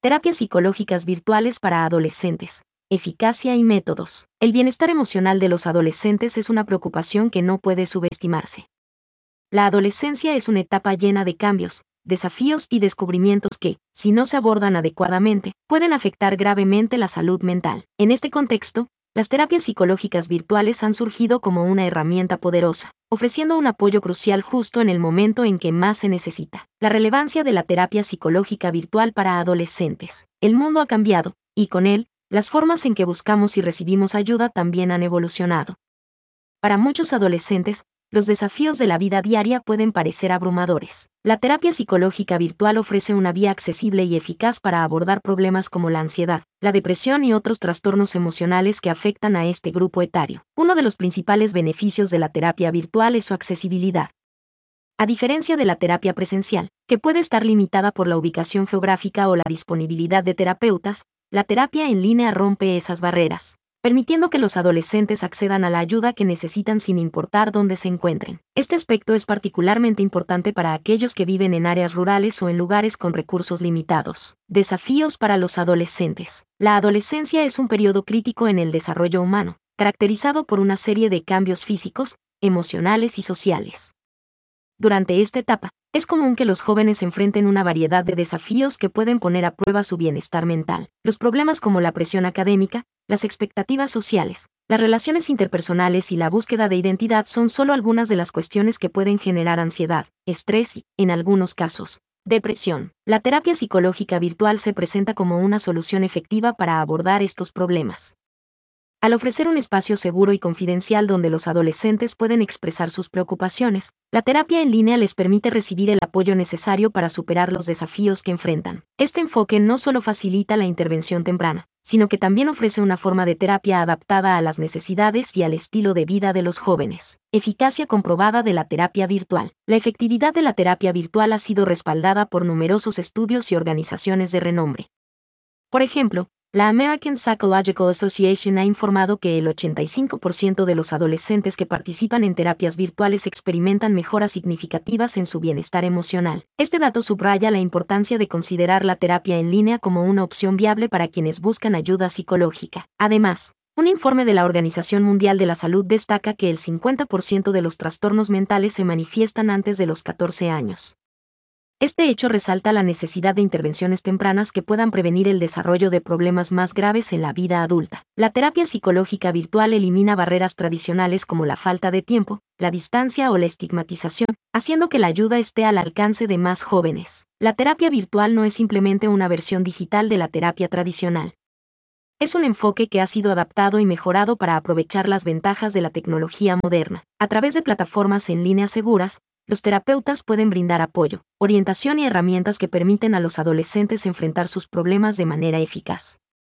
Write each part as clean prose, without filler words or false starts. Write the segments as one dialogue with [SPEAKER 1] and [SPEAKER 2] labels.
[SPEAKER 1] Terapias psicológicas virtuales para adolescentes. Eficacia y métodos. El bienestar emocional de los adolescentes es una preocupación que no puede subestimarse. La adolescencia es una etapa llena de cambios, desafíos y descubrimientos que, si no se abordan adecuadamente, pueden afectar gravemente la salud mental. En este contexto, las terapias psicológicas virtuales han surgido como una herramienta poderosa, ofreciendo un apoyo crucial justo en el momento en que más se necesita. La relevancia de la terapia psicológica virtual para adolescentes. El mundo ha cambiado, y con él, las formas en que buscamos y recibimos ayuda también han evolucionado. Para muchos adolescentes, los desafíos de la vida diaria pueden parecer abrumadores. La terapia psicológica virtual ofrece una vía accesible y eficaz para abordar problemas como la ansiedad, la depresión y otros trastornos emocionales que afectan a este grupo etario. Uno de los principales beneficios de la terapia virtual es su accesibilidad. A diferencia de la terapia presencial, que puede estar limitada por la ubicación geográfica o la disponibilidad de terapeutas, la terapia en línea rompe esas barreras, permitiendo que los adolescentes accedan a la ayuda que necesitan sin importar dónde se encuentren. Este aspecto es particularmente importante para aquellos que viven en áreas rurales o en lugares con recursos limitados. Desafíos para los adolescentes. La adolescencia es un periodo crítico en el desarrollo humano, caracterizado por una serie de cambios físicos, emocionales y sociales. Durante esta etapa, es común que los jóvenes enfrenten una variedad de desafíos que pueden poner a prueba su bienestar mental. Los problemas como la presión académica, las expectativas sociales, las relaciones interpersonales y la búsqueda de identidad son solo algunas de las cuestiones que pueden generar ansiedad, estrés y, en algunos casos, depresión. La terapia psicológica virtual se presenta como una solución efectiva para abordar estos problemas. Al ofrecer un espacio seguro y confidencial donde los adolescentes pueden expresar sus preocupaciones, la terapia en línea les permite recibir el apoyo necesario para superar los desafíos que enfrentan. Este enfoque no solo facilita la intervención temprana, sino que también ofrece una forma de terapia adaptada a las necesidades y al estilo de vida de los jóvenes. Eficacia comprobada de la terapia virtual. La efectividad de la terapia virtual ha sido respaldada por numerosos estudios y organizaciones de renombre. Por ejemplo, la American Psychological Association ha informado que el 85% de los adolescentes que participan en terapias virtuales experimentan mejoras significativas en su bienestar emocional. Este dato subraya la importancia de considerar la terapia en línea como una opción viable para quienes buscan ayuda psicológica. Además, un informe de la Organización Mundial de la Salud destaca que el 50% de los trastornos mentales se manifiestan antes de los 14 años. Este hecho resalta la necesidad de intervenciones tempranas que puedan prevenir el desarrollo de problemas más graves en la vida adulta. La terapia psicológica virtual elimina barreras tradicionales como la falta de tiempo, la distancia o la estigmatización, haciendo que la ayuda esté al alcance de más jóvenes. La terapia virtual no es simplemente una versión digital de la terapia tradicional. Es un enfoque que ha sido adaptado y mejorado para aprovechar las ventajas de la tecnología moderna. A través de plataformas en línea seguras, los terapeutas pueden brindar apoyo, orientación y herramientas que permiten a los adolescentes enfrentar sus problemas de manera eficaz.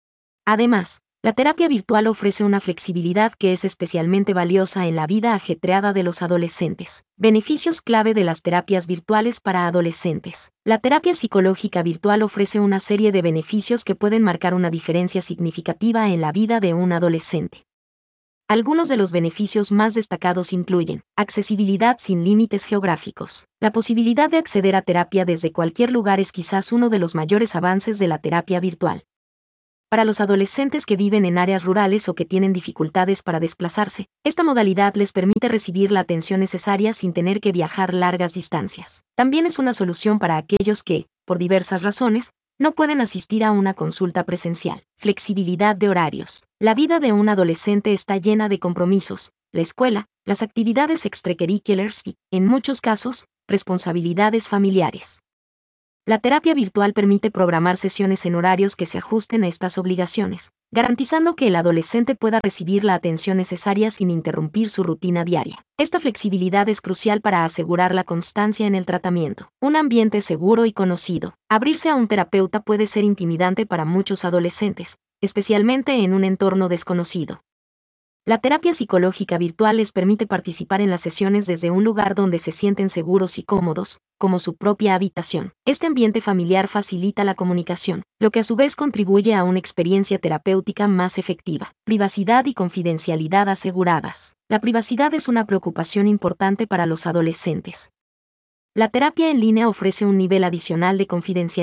[SPEAKER 1] Además, la terapia virtual ofrece una flexibilidad que es especialmente valiosa en la vida ajetreada de los adolescentes. Beneficios clave de las terapias virtuales para adolescentes. La terapia psicológica virtual ofrece una serie de beneficios que pueden marcar una diferencia significativa en la vida de un adolescente. Algunos de los beneficios más destacados incluyen accesibilidad sin límites geográficos. La posibilidad de acceder a terapia desde cualquier lugar es quizás uno de los mayores avances de la terapia virtual. Para los adolescentes que viven en áreas rurales o que tienen dificultades para desplazarse, esta modalidad les permite recibir la atención necesaria sin tener que viajar largas distancias. También es una solución para aquellos que, por diversas razones, no pueden asistir a una consulta presencial. Flexibilidad de horarios. La vida de un adolescente está llena de compromisos, la escuela, las actividades extracurriculares y, en muchos casos, responsabilidades familiares. La terapia virtual permite programar sesiones en horarios que se ajusten a estas obligaciones, garantizando que el adolescente pueda recibir la atención necesaria sin interrumpir su rutina diaria. Esta flexibilidad es crucial para asegurar la constancia en el tratamiento. Un ambiente seguro y conocido. Abrirse a un terapeuta puede ser intimidante para muchos adolescentes, especialmente en un entorno desconocido. La terapia psicológica virtual les permite participar en las sesiones desde un lugar donde se sienten seguros y cómodos, como su propia habitación. Este ambiente familiar facilita la comunicación, lo que a su vez contribuye a una experiencia terapéutica más efectiva. Privacidad y confidencialidad aseguradas. La privacidad es una preocupación importante para los adolescentes. La terapia en línea ofrece un nivel adicional de confidencialidad,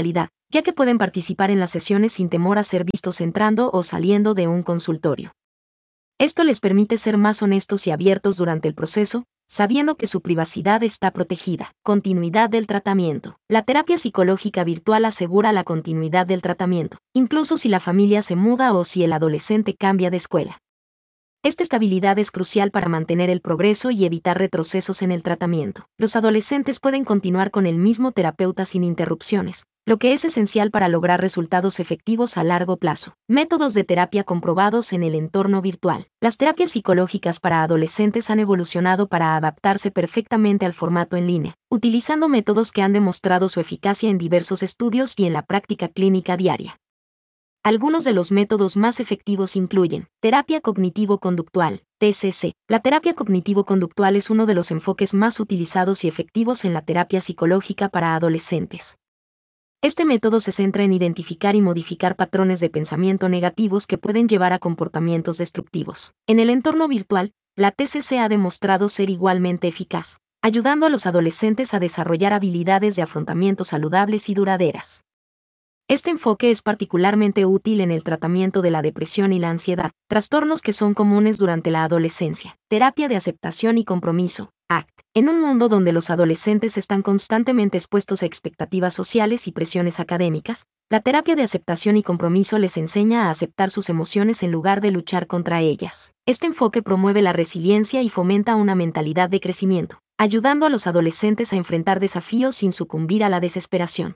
[SPEAKER 1] ya que pueden participar en las sesiones sin temor a ser vistos entrando o saliendo de un consultorio. Esto les permite ser más honestos y abiertos durante el proceso, sabiendo que su privacidad está protegida. Continuidad del tratamiento. La terapia psicológica virtual asegura la continuidad del tratamiento, incluso si la familia se muda o si el adolescente cambia de escuela. Esta estabilidad es crucial para mantener el progreso y evitar retrocesos en el tratamiento. Los adolescentes pueden continuar con el mismo terapeuta sin interrupciones, lo que es esencial para lograr resultados efectivos a largo plazo. Métodos de terapia comprobados en el entorno virtual. Las terapias psicológicas para adolescentes han evolucionado para adaptarse perfectamente al formato en línea, utilizando métodos que han demostrado su eficacia en diversos estudios y en la práctica clínica diaria. Algunos de los métodos más efectivos incluyen terapia cognitivo-conductual, TCC. La terapia cognitivo-conductual es uno de los enfoques más utilizados y efectivos en la terapia psicológica para adolescentes. Este método se centra en identificar y modificar patrones de pensamiento negativos que pueden llevar a comportamientos destructivos. En el entorno virtual, la TCC ha demostrado ser igualmente eficaz, ayudando a los adolescentes a desarrollar habilidades de afrontamiento saludables y duraderas. Este enfoque es particularmente útil en el tratamiento de la depresión y la ansiedad, trastornos que son comunes durante la adolescencia. Terapia de aceptación y compromiso, ACT. En un mundo donde los adolescentes están constantemente expuestos a expectativas sociales y presiones académicas, la terapia de aceptación y compromiso les enseña a aceptar sus emociones en lugar de luchar contra ellas. Este enfoque promueve la resiliencia y fomenta una mentalidad de crecimiento, ayudando a los adolescentes a enfrentar desafíos sin sucumbir a la desesperación.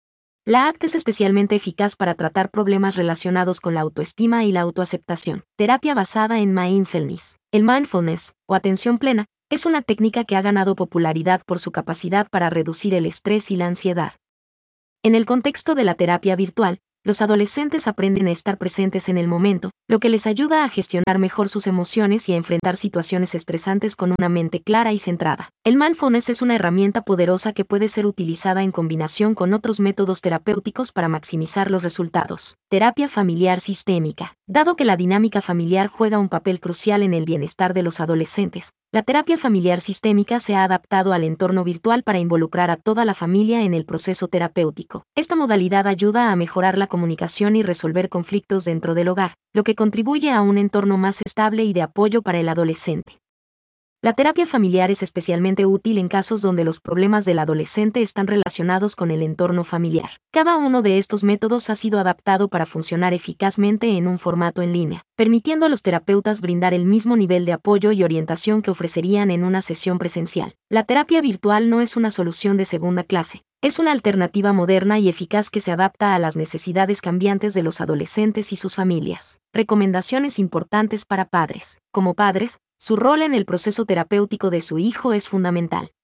[SPEAKER 1] La ACT es especialmente eficaz para tratar problemas relacionados con la autoestima y la autoaceptación. Terapia basada en mindfulness. El mindfulness, o atención plena, es una técnica que ha ganado popularidad por su capacidad para reducir el estrés y la ansiedad. En el contexto de la terapia virtual, los adolescentes aprenden a estar presentes en el momento, lo que les ayuda a gestionar mejor sus emociones y a enfrentar situaciones estresantes con una mente clara y centrada. El mindfulness es una herramienta poderosa que puede ser utilizada en combinación con otros métodos terapéuticos para maximizar los resultados. Terapia familiar sistémica. Dado que la dinámica familiar juega un papel crucial en el bienestar de los adolescentes, la terapia familiar sistémica se ha adaptado al entorno virtual para involucrar a toda la familia en el proceso terapéutico. Esta modalidad ayuda a mejorar la comunicación y resolver conflictos dentro del hogar, lo que contribuye a un entorno más estable y de apoyo para el adolescente. La terapia familiar es especialmente útil en casos donde los problemas del adolescente están relacionados con el entorno familiar. Cada uno de estos métodos ha sido adaptado para funcionar eficazmente en un formato en línea, permitiendo a los terapeutas brindar el mismo nivel de apoyo y orientación que ofrecerían en una sesión presencial. La terapia virtual no es una solución de segunda clase. Es una alternativa moderna y eficaz que se adapta a las necesidades cambiantes de los adolescentes y sus familias. Recomendaciones importantes para padres. Como padres, su rol en el proceso terapéutico de su hijo es fundamental.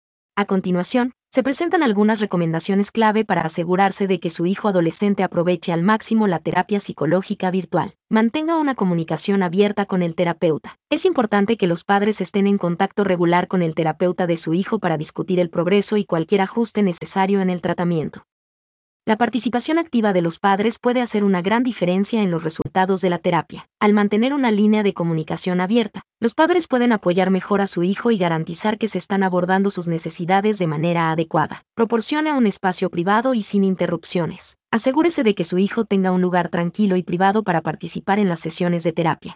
[SPEAKER 1] A continuación, se presentan algunas recomendaciones clave para asegurarse de que su hijo adolescente aproveche al máximo la terapia psicológica virtual. Mantenga una comunicación abierta con el terapeuta. Es importante que los padres estén en contacto regular con el terapeuta de su hijo para discutir el progreso y cualquier ajuste necesario en el tratamiento. La participación activa de los padres puede hacer una gran diferencia en los resultados de la terapia. Al mantener una línea de comunicación abierta, los padres pueden apoyar mejor a su hijo y garantizar que se están abordando sus necesidades de manera adecuada. Proporciona un espacio privado y sin interrupciones. Asegúrese de que su hijo tenga un lugar tranquilo y privado para participar en las sesiones de terapia.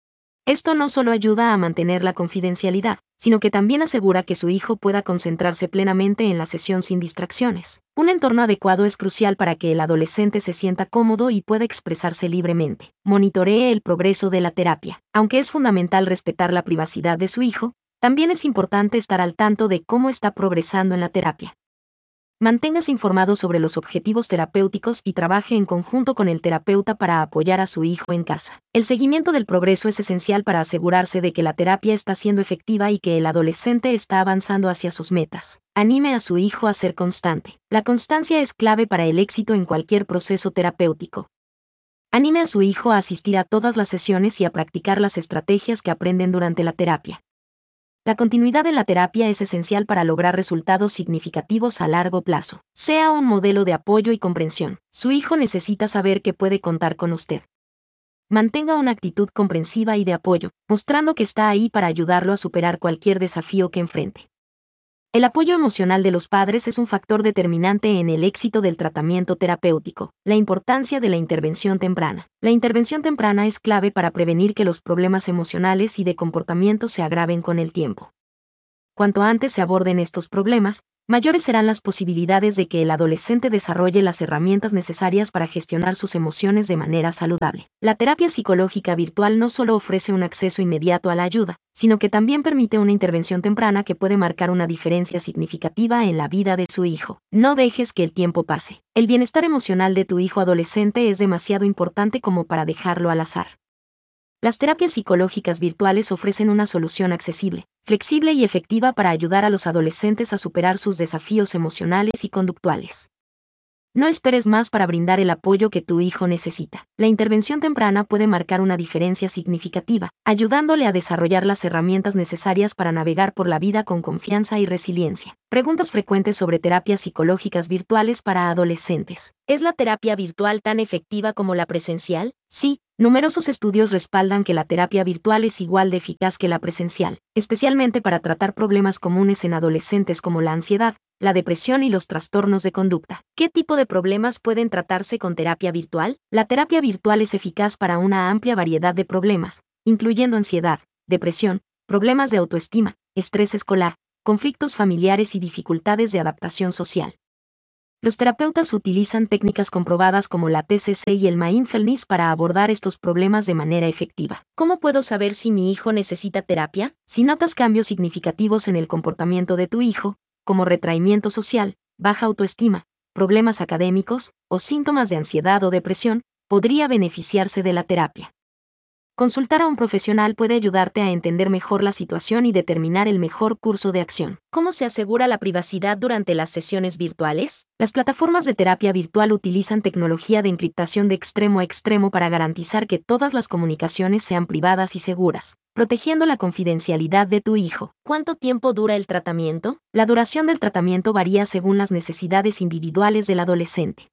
[SPEAKER 1] Esto no solo ayuda a mantener la confidencialidad, sino que también asegura que su hijo pueda concentrarse plenamente en la sesión sin distracciones. Un entorno adecuado es crucial para que el adolescente se sienta cómodo y pueda expresarse libremente. Monitoree el progreso de la terapia. Aunque es fundamental respetar la privacidad de su hijo, también es importante estar al tanto de cómo está progresando en la terapia. Manténgase informado sobre los objetivos terapéuticos y trabaje en conjunto con el terapeuta para apoyar a su hijo en casa. El seguimiento del progreso es esencial para asegurarse de que la terapia está siendo efectiva y que el adolescente está avanzando hacia sus metas. Anime a su hijo a ser constante. La constancia es clave para el éxito en cualquier proceso terapéutico. Anime a su hijo a asistir a todas las sesiones y a practicar las estrategias que aprenden durante la terapia. La continuidad en la terapia es esencial para lograr resultados significativos a largo plazo. Sea un modelo de apoyo y comprensión. Su hijo necesita saber que puede contar con usted. Mantenga una actitud comprensiva y de apoyo, mostrando que está ahí para ayudarlo a superar cualquier desafío que enfrente. El apoyo emocional de los padres es un factor determinante en el éxito del tratamiento terapéutico. La importancia de la intervención temprana. La intervención temprana es clave para prevenir que los problemas emocionales y de comportamiento se agraven con el tiempo. Cuanto antes se aborden estos problemas, mayores serán las posibilidades de que el adolescente desarrolle las herramientas necesarias para gestionar sus emociones de manera saludable. La terapia psicológica virtual no solo ofrece un acceso inmediato a la ayuda, sino que también permite una intervención temprana que puede marcar una diferencia significativa en la vida de su hijo. No dejes que el tiempo pase. El bienestar emocional de tu hijo adolescente es demasiado importante como para dejarlo al azar. Las terapias psicológicas virtuales ofrecen una solución accesible, flexible y efectiva para ayudar a los adolescentes a superar sus desafíos emocionales y conductuales. No esperes más para brindar el apoyo que tu hijo necesita. La intervención temprana puede marcar una diferencia significativa, ayudándole a desarrollar las herramientas necesarias para navegar por la vida con confianza y resiliencia. Preguntas frecuentes sobre terapias psicológicas virtuales para adolescentes. ¿Es la terapia virtual tan efectiva como la presencial? Sí, numerosos estudios respaldan que la terapia virtual es igual de eficaz que la presencial, especialmente para tratar problemas comunes en adolescentes como la ansiedad, la depresión y los trastornos de conducta. ¿Qué tipo de problemas pueden tratarse con terapia virtual? La terapia virtual es eficaz para una amplia variedad de problemas, incluyendo ansiedad, depresión, problemas de autoestima, estrés escolar, conflictos familiares y dificultades de adaptación social. Los terapeutas utilizan técnicas comprobadas como la TCC y el mindfulness para abordar estos problemas de manera efectiva. ¿Cómo puedo saber si mi hijo necesita terapia? Si notas cambios significativos en el comportamiento de tu hijo, como retraimiento social, baja autoestima, problemas académicos o síntomas de ansiedad o depresión, podría beneficiarse de la terapia. Consultar a un profesional puede ayudarte a entender mejor la situación y determinar el mejor curso de acción. ¿Cómo se asegura la privacidad durante las sesiones virtuales? Las plataformas de terapia virtual utilizan tecnología de encriptación de extremo a extremo para garantizar que todas las comunicaciones sean privadas y seguras, protegiendo la confidencialidad de tu hijo. ¿Cuánto tiempo dura el tratamiento? La duración del tratamiento varía según las necesidades individuales del adolescente.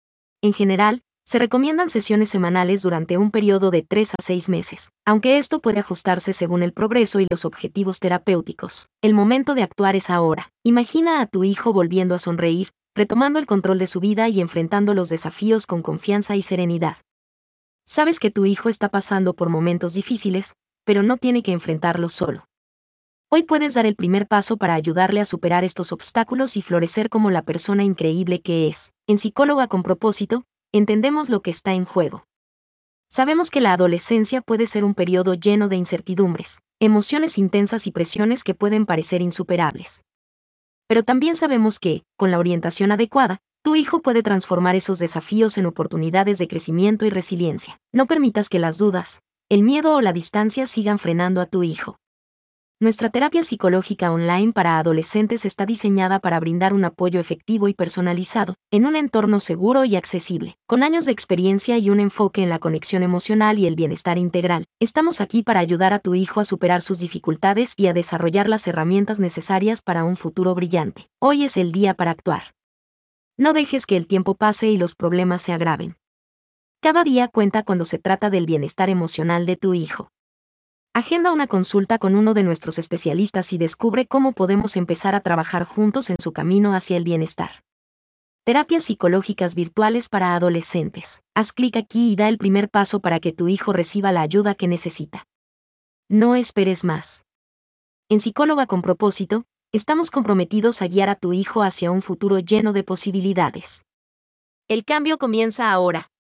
[SPEAKER 1] En general, se recomiendan sesiones semanales durante un periodo de 3 a 6 meses, aunque esto puede ajustarse según el progreso y los objetivos terapéuticos. El momento de actuar es ahora. Imagina a tu hijo volviendo a sonreír, retomando el control de su vida y enfrentando los desafíos con confianza y serenidad. Sabes que tu hijo está pasando por momentos difíciles, pero no tiene que enfrentarlos solo. Hoy puedes dar el primer paso para ayudarle a superar estos obstáculos y florecer como la persona increíble que es. En Psicóloga con Propósito, entendemos lo que está en juego. Sabemos que la adolescencia puede ser un periodo lleno de incertidumbres, emociones intensas y presiones que pueden parecer insuperables. Pero también sabemos que, con la orientación adecuada, tu hijo puede transformar esos desafíos en oportunidades de crecimiento y resiliencia. No permitas que las dudas, el miedo o la distancia sigan frenando a tu hijo. Nuestra terapia psicológica online para adolescentes está diseñada para brindar un apoyo efectivo y personalizado, en un entorno seguro y accesible. Con años de experiencia y un enfoque en la conexión emocional y el bienestar integral, estamos aquí para ayudar a tu hijo a superar sus dificultades y a desarrollar las herramientas necesarias para un futuro brillante. Hoy es el día para actuar. No dejes que el tiempo pase y los problemas se agraven. Cada día cuenta cuando se trata del bienestar emocional de tu hijo. Agenda una consulta con uno de nuestros especialistas y descubre cómo podemos empezar a trabajar juntos en su camino hacia el bienestar. Terapias psicológicas virtuales para adolescentes. Haz clic aquí y da el primer paso para que tu hijo reciba la ayuda que necesita. No esperes más. En Psicóloga con Propósito, estamos comprometidos a guiar a tu hijo hacia un futuro lleno de posibilidades. El cambio comienza ahora.